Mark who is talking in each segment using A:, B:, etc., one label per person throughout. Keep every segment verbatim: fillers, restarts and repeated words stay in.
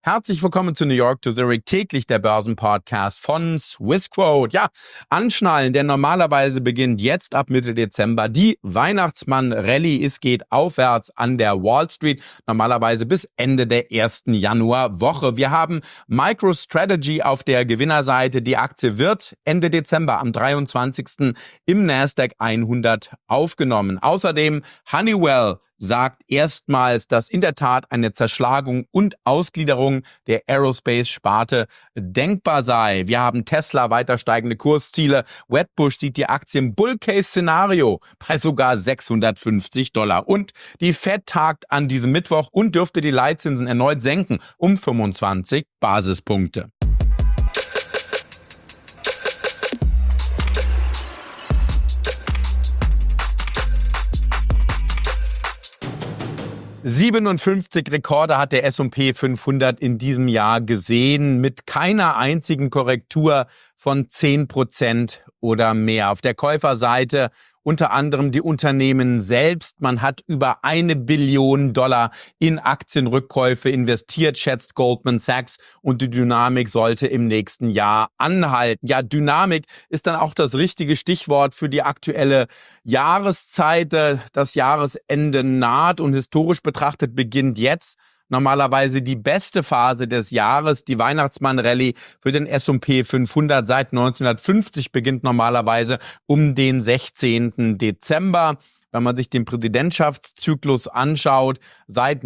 A: Herzlich willkommen zu New York to Zurich, täglich der Börsenpodcast von Swissquote. Ja, anschnallen, denn normalerweise beginnt jetzt ab Mitte Dezember die Weihnachtsmann-Rallye. Es geht aufwärts an der Wall Street, normalerweise bis Ende der ersten Januarwoche. Wir haben MicroStrategy auf der Gewinnerseite. Die Aktie wird Ende Dezember am dreiundzwanzigsten im Nasdaq hundert aufgenommen. Außerdem Honeywell sagt erstmals, dass in der Tat eine Zerschlagung und Ausgliederung der Aerospace-Sparte denkbar sei. Wir haben Tesla weiter steigende Kursziele. Wedbush sieht die Aktie im Bull-Case-Szenario bei sogar sechshundertfünfzig Dollar. Und die Fed tagt an diesem Mittwoch und dürfte die Leitzinsen erneut senken um fünfundzwanzig Basispunkte. siebenundfünfzig Rekorde hat der S und P fünfhundert in diesem Jahr gesehen, mit keiner einzigen Korrektur von zehn Prozent oder mehr. Auf der Käuferseite unter anderem die Unternehmen selbst. Man hat über eine Billion Dollar in Aktienrückkäufe investiert, schätzt Goldman Sachs, und die Dynamik sollte im nächsten Jahr anhalten. Ja, Dynamik ist dann auch das richtige Stichwort für die aktuelle Jahreszeit. Das Jahresende naht und historisch betrachtet beginnt jetzt normalerweise die beste Phase des Jahres. Die Weihnachtsmann-Rallye für den S und P fünfhundert seit neunzehnhundertfünfzig beginnt normalerweise um den sechzehnten Dezember. Wenn man sich den Präsidentschaftszyklus anschaut, seit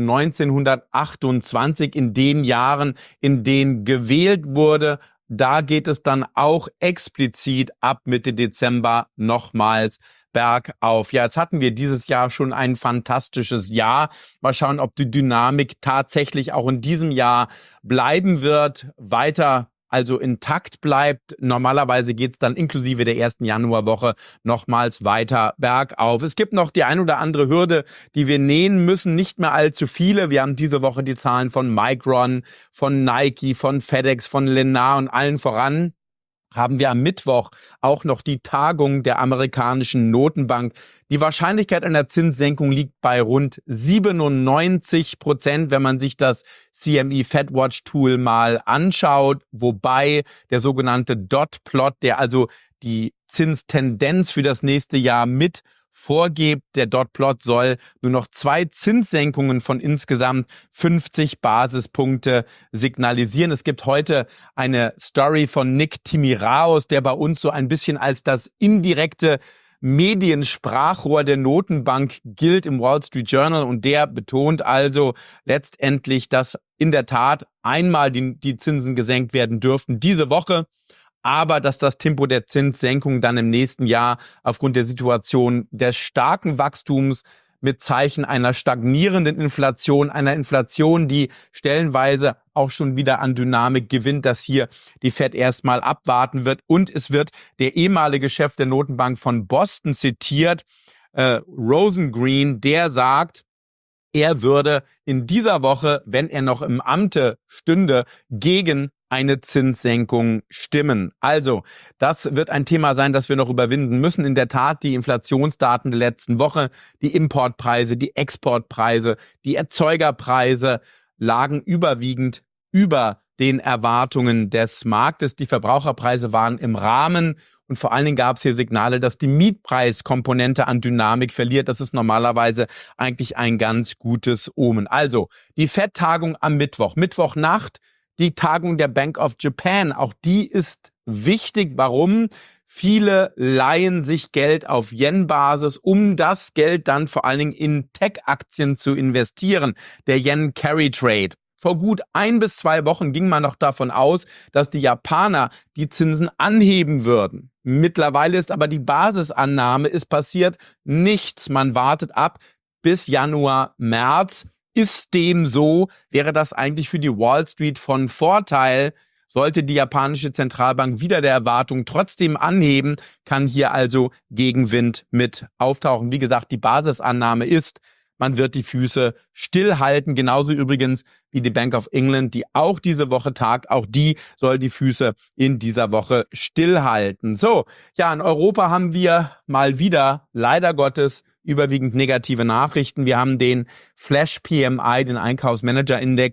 A: neunzehnhundertachtundzwanzig, in den Jahren, in denen gewählt wurde, da geht es dann auch explizit ab Mitte Dezember nochmals bergauf. Ja, jetzt hatten wir dieses Jahr schon ein fantastisches Jahr. Mal schauen, ob die Dynamik tatsächlich auch in diesem Jahr bleiben wird, weiter also intakt bleibt. Normalerweise geht es dann inklusive der ersten Januarwoche nochmals weiter bergauf. Es gibt noch die ein oder andere Hürde, die wir nähen müssen, nicht mehr allzu viele. Wir haben diese Woche die Zahlen von Micron, von Nike, von FedEx, von Lennar und allen voran haben wir am Mittwoch auch noch die Tagung der amerikanischen Notenbank. Die Wahrscheinlichkeit einer Zinssenkung liegt bei rund siebenundneunzig Prozent, wenn man sich das C M E FedWatch Tool mal anschaut, wobei der sogenannte Dot-Plot, der also die Zinstendenz für das nächste Jahr mit vorgibt, der Dot-Plot soll nur noch zwei Zinssenkungen von insgesamt fünfzig Basispunkte signalisieren. Es gibt heute eine Story von Nick Timiraos, der bei uns so ein bisschen als das indirekte Mediensprachrohr der Notenbank gilt im Wall Street Journal, und der betont also letztendlich, dass in der Tat einmal die, die Zinsen gesenkt werden dürften diese Woche, aber dass das Tempo der Zinssenkung dann im nächsten Jahr aufgrund der Situation des starken Wachstums mit Zeichen einer stagnierenden Inflation, einer Inflation, die stellenweise auch schon wieder an Dynamik gewinnt, dass hier die Fed erstmal abwarten wird. Und es wird der ehemalige Chef der Notenbank von Boston zitiert, äh, Rosengreen, der sagt, er würde in dieser Woche, wenn er noch im Amte stünde, gegen eine Zinssenkung stimmen. Also, das wird ein Thema sein, das wir noch überwinden müssen. In der Tat, die Inflationsdaten der letzten Woche, die Importpreise, die Exportpreise, die Erzeugerpreise lagen überwiegend über den Erwartungen des Marktes. Die Verbraucherpreise waren im Rahmen. Und vor allen Dingen gab es hier Signale, dass die Mietpreiskomponente an Dynamik verliert. Das ist normalerweise eigentlich ein ganz gutes Omen. Also, die Fed-Tagung am Mittwoch, Mittwochnacht, die Tagung der Bank of Japan, auch die ist wichtig. Warum? Viele leihen sich Geld auf Yen-Basis, um das Geld dann vor allen Dingen in Tech-Aktien zu investieren. Der Yen-Carry-Trade. Vor gut ein bis zwei Wochen ging man noch davon aus, dass die Japaner die Zinsen anheben würden. Mittlerweile ist aber die Basisannahme, ist passiert nichts. Man wartet ab bis Januar, März. Ist dem so, wäre das eigentlich für die Wall Street von Vorteil. Sollte die japanische Zentralbank wieder der Erwartung trotzdem anheben, kann hier also Gegenwind mit auftauchen. Wie gesagt, die Basisannahme ist, man wird die Füße stillhalten. Genauso übrigens wie die Bank of England, die auch diese Woche tagt. Auch die soll die Füße in dieser Woche stillhalten. So, ja, in Europa haben wir mal wieder, leider Gottes, überwiegend negative Nachrichten. Wir haben den Flash P M I, den Einkaufsmanager-Index,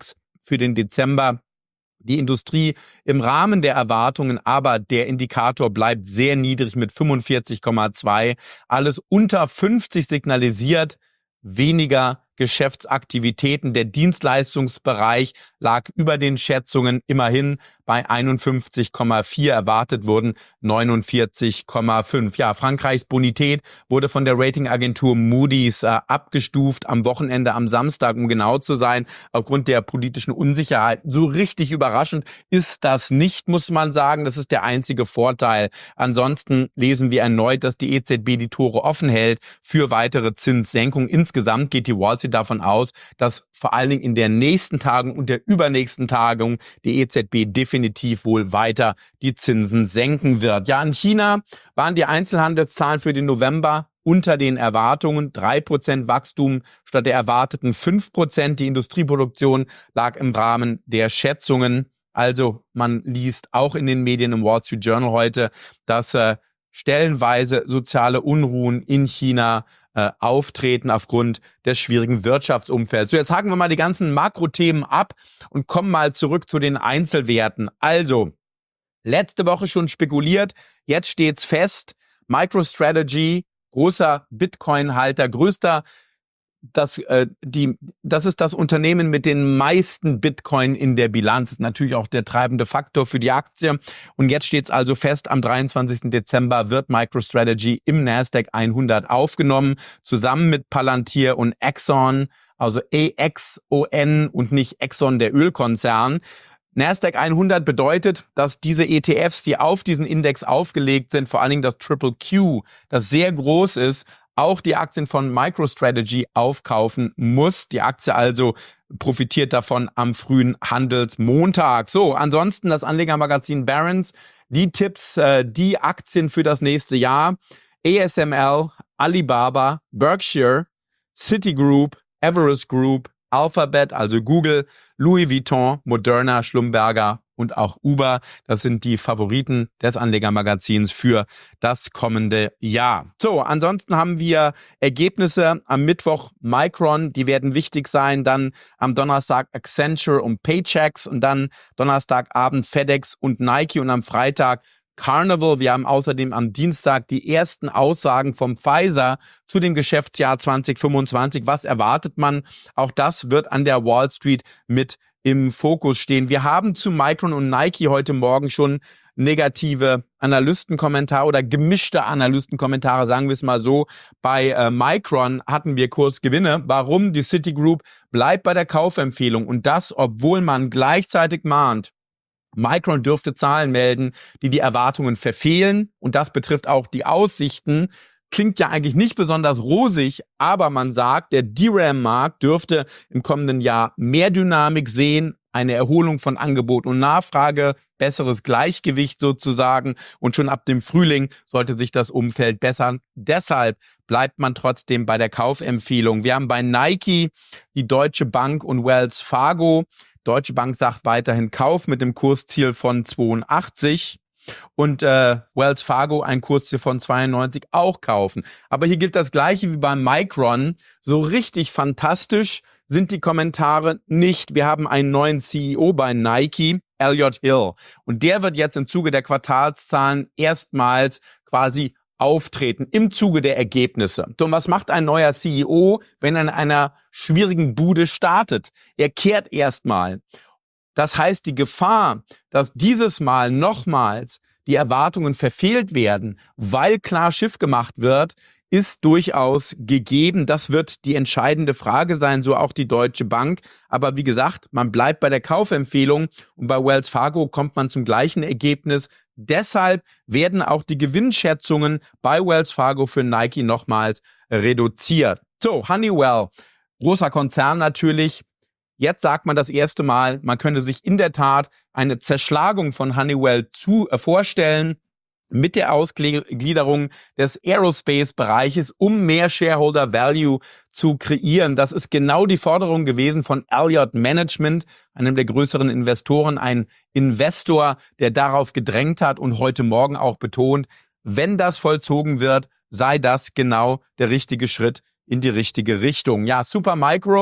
A: für den Dezember. Die Industrie im Rahmen der Erwartungen, aber der Indikator bleibt sehr niedrig mit fünfundvierzig Komma zwei. Alles unter fünfzig signalisiert weniger Geschäftsaktivitäten. Der Dienstleistungsbereich lag über den Schätzungen, immerhin bei einundfünfzig Komma vier, erwartet wurden neunundvierzig Komma fünf. Ja, Frankreichs Bonität wurde von der Ratingagentur Moody's äh, abgestuft am Wochenende, am Samstag, um genau zu sein, aufgrund der politischen Unsicherheit. So richtig überraschend ist das nicht, muss man sagen. Das ist der einzige Vorteil. Ansonsten lesen wir erneut, dass die E Z B die Tore offen hält für weitere Zinssenkungen. Insgesamt geht die Wall Street davon aus, dass vor allen Dingen in der nächsten Tagung und der übernächsten Tagung die E Z B definitiv wohl weiter die Zinsen senken wird. Ja, in China waren die Einzelhandelszahlen für den November unter den Erwartungen. drei Prozent Wachstum statt der erwarteten fünf Prozent. Die Industrieproduktion lag im Rahmen der Schätzungen. Also man liest auch in den Medien, im Wall Street Journal heute, dass äh, stellenweise soziale Unruhen in China äh, auftreten aufgrund des schwierigen Wirtschaftsumfelds. So, jetzt haken wir mal die ganzen Makrothemen ab und kommen mal zurück zu den Einzelwerten. Also, letzte Woche schon spekuliert, jetzt steht's fest. MicroStrategy, großer Bitcoin-Halter, größter Das, äh, die, das ist das Unternehmen mit den meisten Bitcoin in der Bilanz. Das ist natürlich auch der treibende Faktor für die Aktie. Und jetzt steht es also fest, am dreiundzwanzigsten Dezember wird MicroStrategy im Nasdaq hundert aufgenommen, zusammen mit Palantir und Exxon, also E X O N und nicht Exxon, der Ölkonzern. Nasdaq hundert bedeutet, dass diese E T Fs, die auf diesen Index aufgelegt sind, vor allen Dingen das Triple Q, das sehr groß ist, auch die Aktien von MicroStrategy aufkaufen muss. Die Aktie also profitiert davon am frühen Handelsmontag. So, ansonsten das Anlegermagazin Barron's, die Tipps, äh, die Aktien für das nächste Jahr: A S M L, Alibaba, Berkshire, Citigroup, Everest Group, Alphabet, also Google, Louis Vuitton, Moderna, Schlumberger und auch Uber. Das sind die Favoriten des Anlegermagazins für das kommende Jahr. So, ansonsten haben wir Ergebnisse am Mittwoch Micron, die werden wichtig sein. Dann am Donnerstag Accenture und Paychex und dann Donnerstagabend FedEx und Nike und am Freitag Carnival. Wir haben außerdem am Dienstag die ersten Aussagen vom Pfizer zu dem Geschäftsjahr zwanzig fünfundzwanzig. Was erwartet man? Auch das wird an der Wall Street mit im Fokus stehen. Wir haben zu Micron und Nike heute Morgen schon negative Analystenkommentare oder gemischte Analystenkommentare, sagen wir es mal so. Bei äh, Micron hatten wir Kursgewinne. Warum? Die Citigroup bleibt bei der Kaufempfehlung und das, obwohl man gleichzeitig mahnt, Micron dürfte Zahlen melden, die die Erwartungen verfehlen und das betrifft auch die Aussichten. Klingt ja eigentlich nicht besonders rosig, aber man sagt, der D RAM-Markt dürfte im kommenden Jahr mehr Dynamik sehen, eine Erholung von Angebot und Nachfrage, besseres Gleichgewicht sozusagen und schon ab dem Frühling sollte sich das Umfeld bessern. Deshalb bleibt man trotzdem bei der Kaufempfehlung. Wir haben bei Nike die Deutsche Bank und Wells Fargo. Deutsche Bank sagt weiterhin Kauf mit dem Kursziel von zweiundachtzig. Und äh, Wells Fargo ein Kursziel von zweiundneunzig auch kaufen. Aber hier gilt das Gleiche wie beim Micron. So richtig fantastisch sind die Kommentare nicht. Wir haben einen neuen C E O bei Nike, Elliott Hill. Und der wird jetzt im Zuge der Quartalszahlen erstmals quasi auftreten, im Zuge der Ergebnisse. So, und was macht ein neuer C E O, wenn er in einer schwierigen Bude startet? Er kehrt erstmal. Das heißt, die Gefahr, dass dieses Mal nochmals die Erwartungen verfehlt werden, weil klar Schiff gemacht wird, ist durchaus gegeben. Das wird die entscheidende Frage sein, so auch die Deutsche Bank. Aber wie gesagt, man bleibt bei der Kaufempfehlung und bei Wells Fargo kommt man zum gleichen Ergebnis. Deshalb werden auch die Gewinnschätzungen bei Wells Fargo für Nike nochmals reduziert. So, Honeywell, großer Konzern natürlich. Jetzt sagt man das erste Mal, man könnte sich in der Tat eine Zerschlagung von Honeywell zu, äh, vorstellen mit der Ausgliederung des Aerospace-Bereiches, um mehr Shareholder Value zu kreieren. Das ist genau die Forderung gewesen von Elliott Management, einem der größeren Investoren, ein Investor, der darauf gedrängt hat und heute Morgen auch betont, wenn das vollzogen wird, sei das genau der richtige Schritt in die richtige Richtung. Ja, Supermicro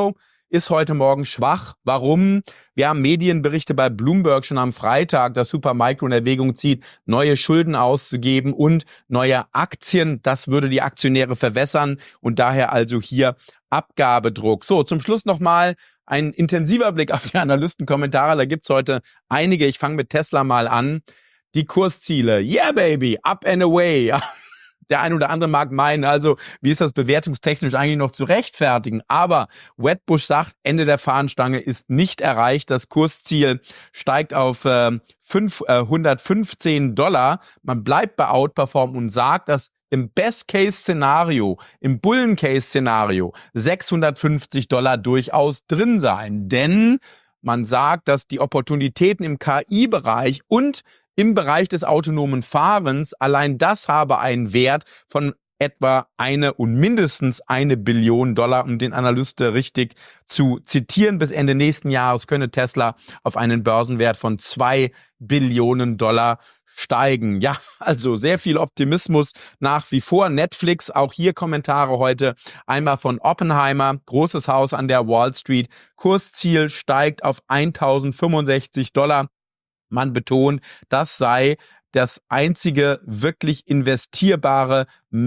A: ist heute Morgen schwach. Warum? Wir haben Medienberichte bei Bloomberg schon am Freitag, dass Supermicro in Erwägung zieht, neue Schulden auszugeben und neue Aktien. Das würde die Aktionäre verwässern und daher also hier Abgabedruck. So, zum Schluss nochmal ein intensiver Blick auf die Analystenkommentare. Da gibt's heute einige. Ich fange mit Tesla mal an. Die Kursziele. Yeah, baby, up and away. Ja. Der ein oder andere mag meinen, also wie ist das bewertungstechnisch eigentlich noch zu rechtfertigen? Aber Wedbush sagt, Ende der Fahnenstange ist nicht erreicht. Das Kursziel steigt auf äh, hundertfünfzehn Dollar. Man bleibt bei Outperform und sagt, dass im Best-Case-Szenario, im Bullen-Case-Szenario sechshundertfünfzig Dollar durchaus drin seien. Denn man sagt, dass die Opportunitäten im K I-Bereich und im Bereich des autonomen Fahrens, allein das habe einen Wert von etwa eine und mindestens eine Billion Dollar, um den Analysten richtig zu zitieren. Bis Ende nächsten Jahres könne Tesla auf einen Börsenwert von zwei Billionen Dollar steigen. Ja, also sehr viel Optimismus nach wie vor. Netflix, auch hier Kommentare heute. Einmal von Oppenheimer, großes Haus an der Wall Street. Kursziel steigt auf eintausendfünfundsechzig Dollar. Man betont, das sei das einzige wirklich investierbare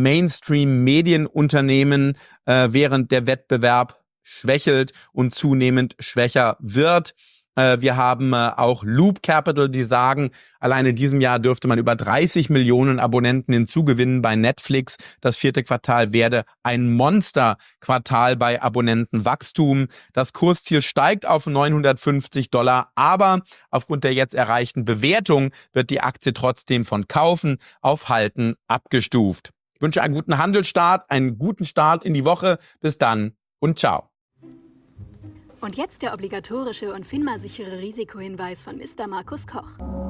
A: Mainstream-Medienunternehmen, äh, während der Wettbewerb schwächelt und zunehmend schwächer wird. Äh, wir haben äh, auch Loop Capital, die sagen, allein in diesem Jahr dürfte man über dreißig Millionen Abonnenten hinzugewinnen bei Netflix. Das vierte Quartal werde ein Monsterquartal bei Abonnentenwachstum. Das Kursziel steigt auf neunhundertfünfzig Dollar, aber aufgrund der jetzt erreichten Bewertung wird die Aktie trotzdem von Kaufen auf Halten abgestuft. Ich wünsche einen guten Handelsstart, einen guten Start in die Woche. Bis dann und ciao.
B: Und jetzt der obligatorische und FINMA-sichere Risikohinweis von Mister Markus Koch.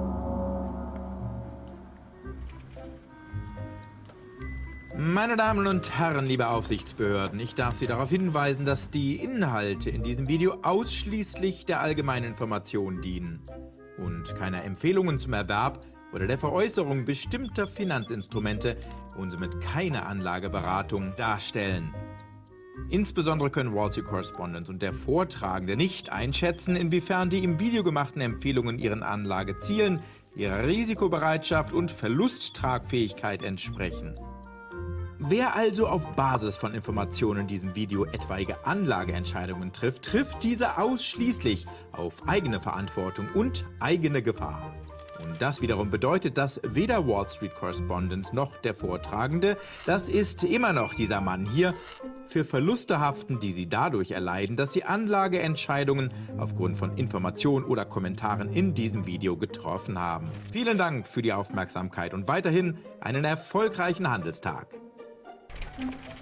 C: Meine Damen und Herren, liebe Aufsichtsbehörden, ich darf Sie darauf hinweisen, dass die Inhalte in diesem Video ausschließlich der allgemeinen Information dienen und keine Empfehlungen zum Erwerb oder der Veräußerung bestimmter Finanzinstrumente und somit keine Anlageberatung darstellen. Insbesondere können Wall Street Correspondent und der Vortragende nicht einschätzen, inwiefern die im Video gemachten Empfehlungen ihren Anlagezielen, ihrer Risikobereitschaft und Verlusttragfähigkeit entsprechen. Wer also auf Basis von Informationen in diesem Video etwaige Anlageentscheidungen trifft, trifft diese ausschließlich auf eigene Verantwortung und eigene Gefahr. Und das wiederum bedeutet, dass weder Wall Street Correspondent noch der Vortragende, das ist immer noch dieser Mann hier, für Verluste haften, die sie dadurch erleiden, dass sie Anlageentscheidungen aufgrund von Informationen oder Kommentaren in diesem Video getroffen haben. Vielen Dank für die Aufmerksamkeit und weiterhin einen erfolgreichen Handelstag.